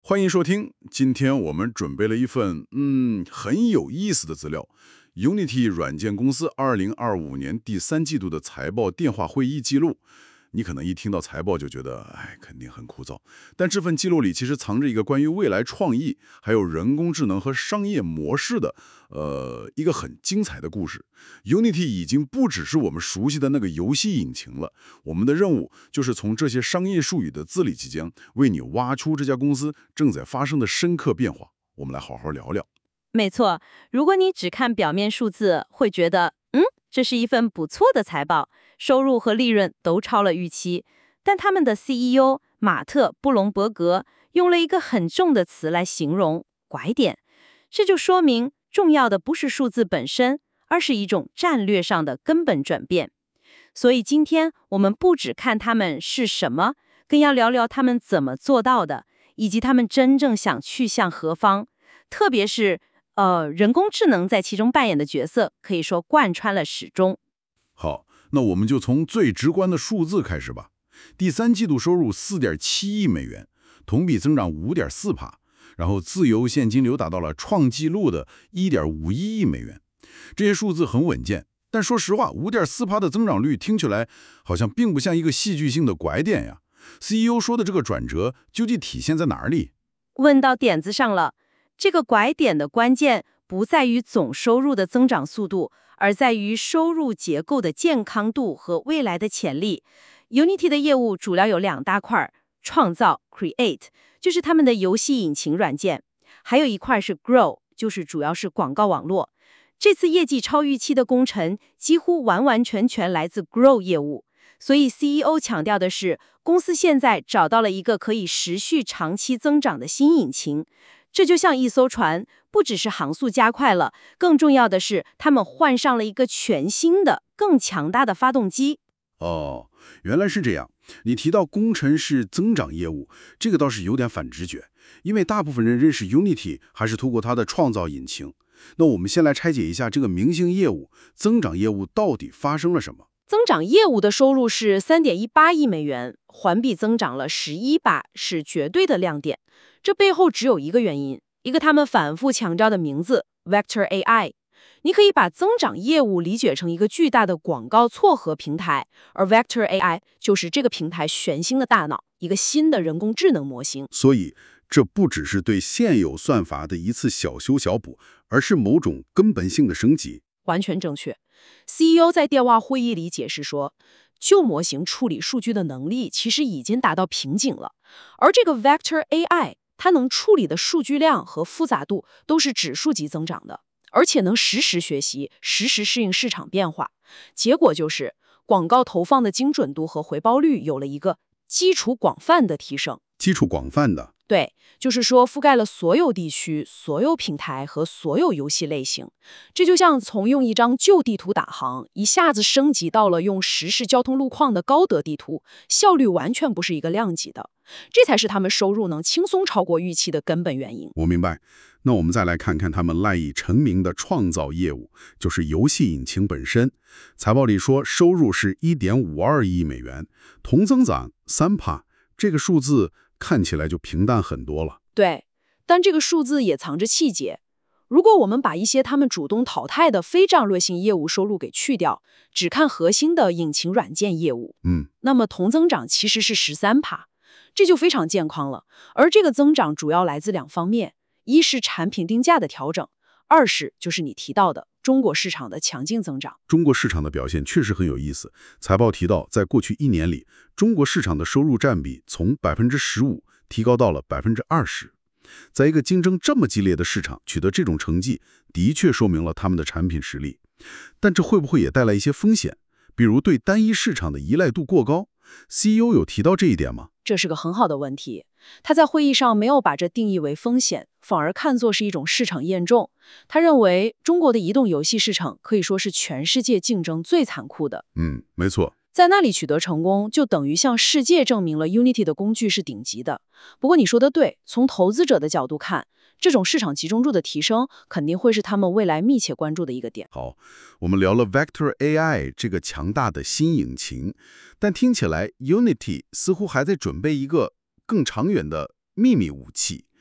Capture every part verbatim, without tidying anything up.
欢迎收听，今天我们准备了一份嗯很有意思的资料，Unity 软件公司二零二五年第三季度的财报电话会议记录。你可能一听到财报就觉得，哎，肯定很枯燥。但这份记录里其实藏着一个关于未来创意，还有人工智能和商业模式的，呃，一个很精彩的故事。Unity 已经不只是我们熟悉的那个游戏引擎了，我们的任务就是从这些商业术语的字里行间，为你挖出这家公司正在发生的深刻变化。我们来好好聊聊。 没错，如果你只看表面数字，会觉得，嗯，这是一份不错的财报，收入和利润都超了预期。但他们的 C E O 马特·布隆伯格用了一个很重的词来形容拐点，这就说明重要的不是数字本身，而是一种战略上的根本转变。所以今天我们不只看他们是什么，更要聊聊他们怎么做到的，以及他们真正想去向何方。特别是呃，人工智能在其中扮演的角色，可以说贯穿了始终。 好，那我们就从最直观的数字开始吧。第三季度收入 四点七亿美元，同比增长 五点四%，然后自由现金流达到了创纪录的 一点五一亿美元。这些数字很稳健，但说实话 五点四%的增长率听起来好像并不像一个戏剧性的拐点呀。C E O 说的这个转折究竟体现在哪里？ 问到点子上了。这个拐点的关键不在于总收入的增长速度，而在于收入结构的健康度和未来的潜力。Unity 的业务主要有两大块，创造 create 就是他们的游戏引擎软件，还有一块是 grow 就是主要是广告网络。这次业绩超预期的功臣几乎完完全全来自 grow 业务，所以 C E O 强调的是公司现在找到了一个可以持续长期增长的新引擎。这就像一艘船，不只是航速加快了，更重要的是，他们换上了一个全新的、更强大的发动机。 哦，原来是这样。你提到工程是增长业务，这个倒是有点反直觉，因为大部分人认识 Unity 还是通过它的创造引擎。那我们先来拆解一下这个明星业务，增长业务到底发生了什么？ 增长业务的收入是 三点一八亿美元，环比增长了 百分之十一， 是绝对的亮点。这背后只有一个原因，一个他们反复强调的名字 Vector A I。 你可以把增长业务理解成一个巨大的广告撮合平台，而 Vector A I 就是这个平台全新的大脑，一个新的人工智能模型。 所以这不只是对现有算法的一次小修小补，而是某种根本性的升级。 完全正确。C E O 在电话会议里解释说，旧模型处理数据的能力其实已经达到瓶颈了，而这个 Vector A I它能处理的数据量和复杂度都是指数级增长的，而且能实时学习，实时适应市场变化。结果就是广告投放的精准度和回报率有了一个基础广泛的提升。 基础广泛的， 对，就是说覆盖了所有地区、所有平台和所有游戏类型。这就像从用一张旧地图导航，一下子升级到了用实时交通路况的高德地图，效率完全不是一个量级的。这才是他们收入能轻松超过预期的根本原因。 我明白。那我们再来看看他们赖以成名的创造业务，就是游戏引擎本身。财报里说收入是 一点五二亿美元，同增长 百分之三， 这个数字看起来就平淡很多了。 对，但这个数字也藏着细节。如果我们把一些他们主动淘汰的非战略性业务收入给去掉，只看核心的引擎软件业务， 嗯， 那么同增长其实是 百分之十三， 这就非常健康了。而这个增长主要来自两方面，一是产品定价的调整，二是就是你提到的中国市场的强劲增长。 中国市场的表现确实很有意思。财报提到，在过去一年里，中国市场的收入占比从 百分之十五 提高到了 百分之二十。在一个竞争这么激烈的市场取得这种成绩，的确说明了他们的产品实力。但这会不会也带来一些风险？比如对单一市场的依赖度过高？ C E O 有提到这一点吗？ 这是个很好的问题。他在会议上没有把这定义为风险，反而看作是一种市场验证。他认为中国的移动游戏市场可以说是全世界竞争最残酷的。 嗯，没错。 在那里取得成功，就等于向世界证明了 Unity 的工具是顶级的。不过你说的对，从投资者的角度看，这种市场集中度的提升肯定会是他们未来密切关注的一个点。 好，我们聊了 Vector A I 这个强大的新引擎，但听起来 Unity 似乎还在准备一个更长远的秘密武器。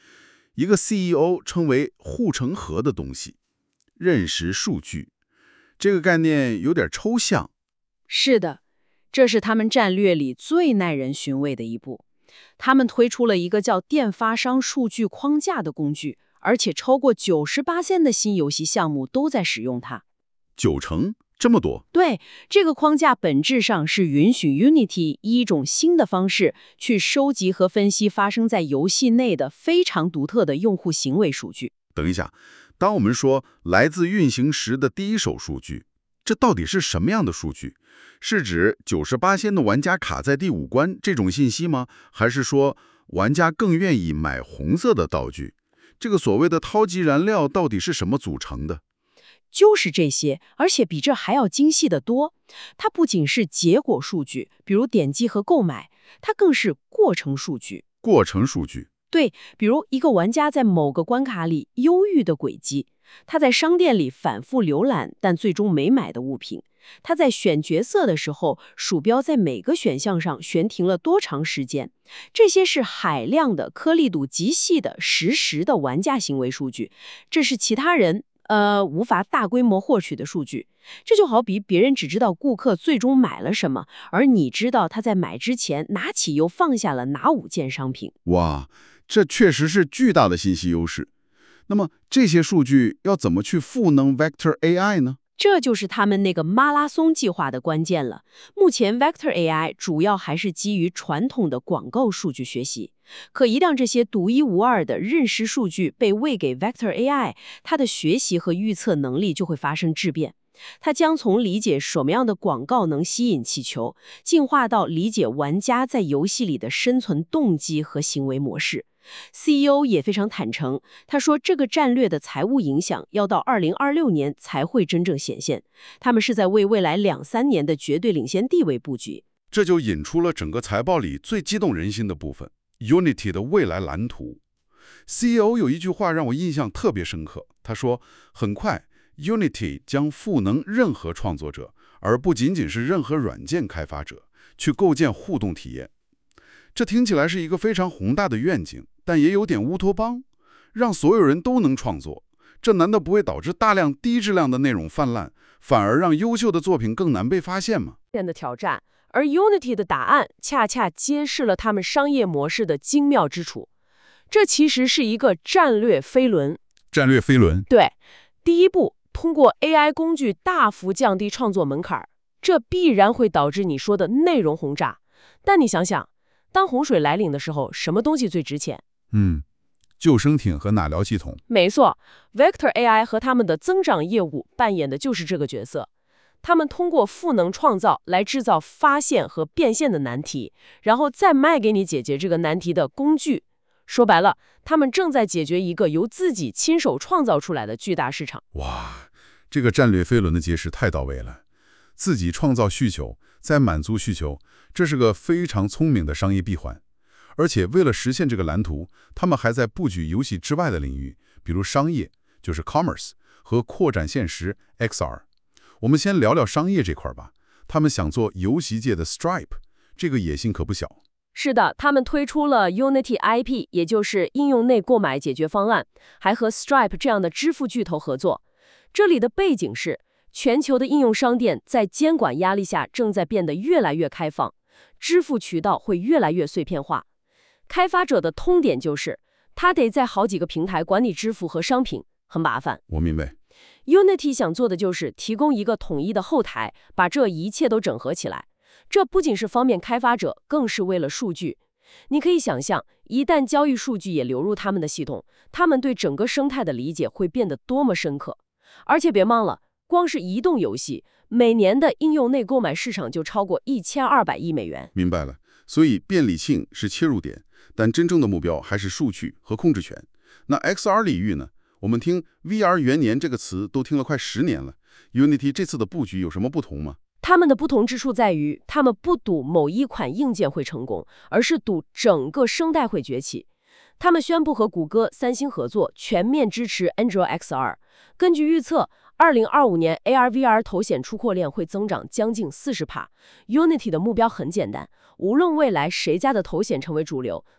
一个 C E O 称为护城河的东西，认识数据，这个概念有点抽象。 是的，这是他们战略里最耐人寻味的一步。他们推出了一个叫电发商数据框架的工具，而且超过 百分之九十八 的新游戏项目都在使用它。 九成？这么多？ 对，这个框架本质上是允许 Unity 以一种新的方式去收集和分析发生在游戏内的非常独特的用户行为数据。 等一下，当我们说来自运行时的第一手数据，这到底是什么样的数据？是指 百分之九十八 的玩家卡在第五关这种信息吗？还是说玩家更愿意买红色的道具？这个所谓的超级燃料到底是什么组成的？ 就是这些，而且比这还要精细得多。它不仅是结果数据，比如点击和购买，它更是过程数据。 过程数据。 对，比如一个玩家在某个关卡里忧郁的轨迹，他在商店里反复浏览但最终没买的物品，他在选角色的时候，鼠标在每个选项上悬停了多长时间，这些是海量的、颗粒度极细的、实时的玩家行为数据，这是其他人呃无法大规模获取的数据。这就好比别人只知道顾客最终买了什么，而你知道他在买之前拿起又放下了哪五件商品。 哇，这确实是巨大的信息优势。那么这些数据要怎么去赋能 Vector A I 呢？ 这就是他们那个马拉松计划的关键了。目前 Vector A I 主要还是基于传统的广告数据学习，可一旦这些独一无二的认识数据被喂给 Vector A I， 它的学习和预测能力就会发生质变。它将从理解什么样的广告能吸引气球，进化到理解玩家在游戏里的生存动机和行为模式。C E O 也非常坦诚，他说这个战略的财务影响要到二零二六年才会真正显现，他们是在为未来两三年的绝对领先地位布局。 这就引出了整个财报里最激动人心的部分 ，Unity 的未来蓝图。C E O 有一句话让我印象特别深刻，他说：“很快 ，Unity 将赋能任何创作者，而不仅仅是任何软件开发者，去构建互动体验。”这听起来是一个非常宏大的愿景，但也有点乌托邦，让所有人都能创作，这难道不会导致大量低质量的内容泛滥，反而让优秀的作品更难被发现吗？ 的挑战，而 Unity 的答案恰恰揭示了他们商业模式的精妙之处。这其实是一个战略飞轮。 战略飞轮。 对，第一步，通过 A I 工具大幅降低创作门槛，这必然会导致你说的内容轰炸。但你想想，当洪水来临的时候，什么东西最值钱？ 嗯，救生艇和纳疗系统。 没错 ，Vector A I 和他们的增长业务扮演的就是这个角色。他们通过赋能创造来制造发现和变现的难题，然后再卖给你解决这个难题的工具。说白了，他们正在解决一个由自己亲手创造出来的巨大市场。 哇，这个战略飞轮的揭示太到位了。自己创造需求，再满足需求，这是个非常聪明的商业闭环。而且为了实现这个蓝图，他们还在布局游戏之外的领域，比如商业，就是 commerce 和扩展现实 X R。我们先聊聊商业这块吧。他们想做游戏界的 Stripe， 这个野心可不小。 是的，他们推出了 Unity I P， 也就是应用内购买解决方案，还和 Stripe 这样的支付巨头合作。这里的背景是，全球的应用商店在监管压力下正在变得越来越开放，支付渠道会越来越碎片化。开发者的通点就是，他得在好几个平台管理支付和商品，很麻烦。 我明白。 Unity 想做的就是提供一个统一的后台，把这一切都整合起来。这不仅是方便开发者，更是为了数据。你可以想象，一旦交易数据也流入他们的系统，他们对整个生态的理解会变得多么深刻。而且别忘了，光是移动游戏，每年的应用内购买市场就超过一千二百亿美元。 明白了，所以便利性是切入点，但真正的目标还是数据和控制权。那 X R 领域呢？我们听 V R 元年这个词都听了快十年了 ，Unity 这次的布局有什么不同吗？ 他们的不同之处在于，他们不赌某一款硬件会成功，而是赌整个生态会崛起。他们宣布和谷歌、三星合作，全面支持 Android X R。根据预测，二零二五年 A R V R 头显出货量会增长将近 百分之四十。Unity 的目标很简单，无论未来谁家的头显成为主流，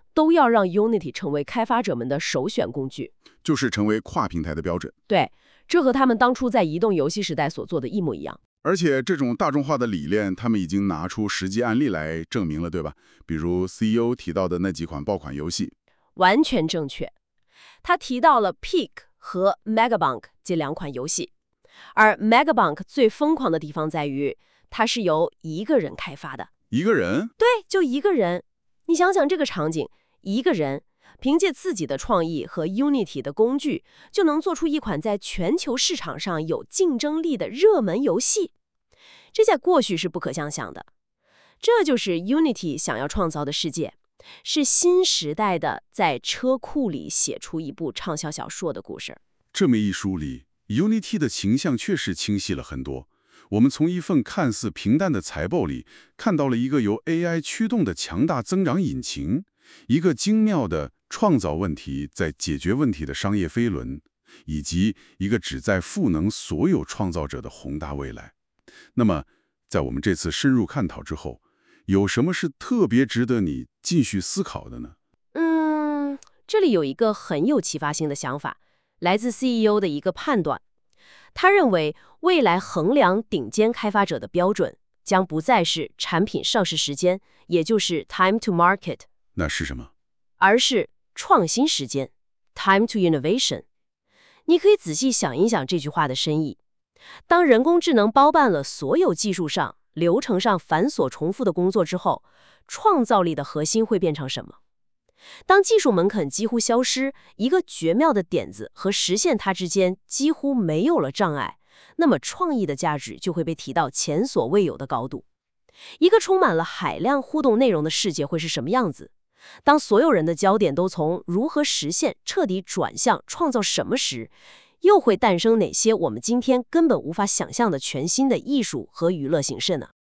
都要让 Unity 成为开发者们的首选工具。 就是成为跨平台的标准。 对，这和他们当初在移动游戏时代所做的一模一样。 而且这种大众化的理念，他们已经拿出实际案例来证明了，对吧？比如 C E O 提到的那几款爆款游戏。 完全正确。他提到了 Peak 和 Megabank 这两款游戏，而 Megabank 最疯狂的地方在于，它是由一个人开发的。 一个人？ 对，就一个人。你想想这个场景，一个人凭借自己的创意和 Unity 的工具，就能做出一款在全球市场上有竞争力的热门游戏。这在过去是不可想象的。这就是 Unity 想要创造的世界，是新时代的在车库里写出一部畅销小说的故事。 这么一梳理 ，Unity 的形象确实清晰了很多。我们从一份看似平淡的财报里，看到了一个由 A I 驱动的强大增长引擎，一个精妙的创造问题在解决问题的商业飞轮，以及一个旨在赋能所有创造者的宏大未来。那么，在我们这次深入探讨之后，有什么是特别值得你继续思考的呢？ 嗯，这里有一个很有启发性的想法，来自 C E O 的一个判断。他认为，未来衡量顶尖开发者的标准将不再是产品上市时间，也就是 time to market， 那是什么？ 而是创新时间 time to innovation。你可以仔细想一想这句话的深意。当人工智能包办了所有技术上、流程上繁琐重复的工作之后，创造力的核心会变成什么？当技术门槛几乎消失，一个绝妙的点子和实现它之间几乎没有了障碍，那么创意的价值就会被提到前所未有的高度。一个充满了海量互动内容的世界会是什么样子？当所有人的焦点都从如何实现彻底转向创造什么时，又会诞生哪些我们今天根本无法想象的全新的艺术和娱乐形式呢？